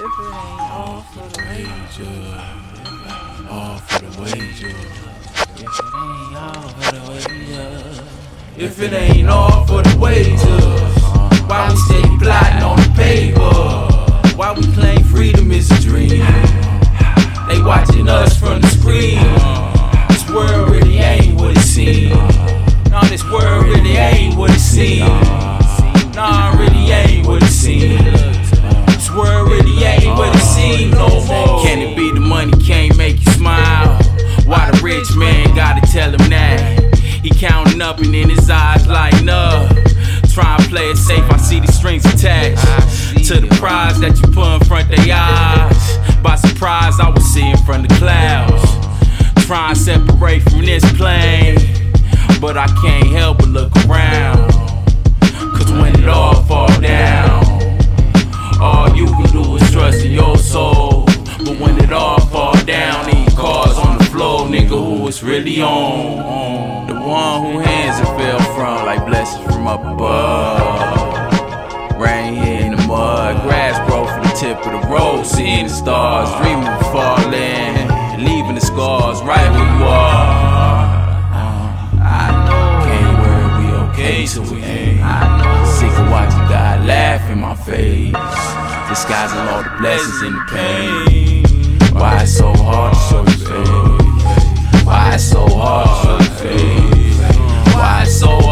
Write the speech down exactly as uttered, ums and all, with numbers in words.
If it ain't all for the wager, all for the wager. if it ain't all for the wager, If it ain't all for the wager, why we stay plotting on the paper? Why we claim freedom is a dream? They watching us from the screen. This world really ain't what it seems. No, this world really ain't what it seems. Nah, really ain't what it seems. This world really ain't what it seems no more. Can it be the money can't make you smile? Why the rich man gotta tell him that? He counting up and in his eyes lighting up. Try and play it safe, I see the strings attached to the prize that you put in front of their eyes. By surprise, I was seeing from the clouds. Try and separate from this plane, but I can't help but look around. Cause when it all fall down, all you can do is trust in your soul. But when it all fall down, these cars on the floor, nigga, who it's really on? The one who hands it fell from, like blessings from up above. Rain here in the mud, grass grow from the tip of the road. Seeing the stars, dreaming of falling, leaving the scars right where you are. I know, can't worry, we okay till we ain't. Sick of watching God laugh in my face, disguising all the blessings in the pain. Why it's so hard to show your face? Why it's so hard to show your face? Why it's so hard?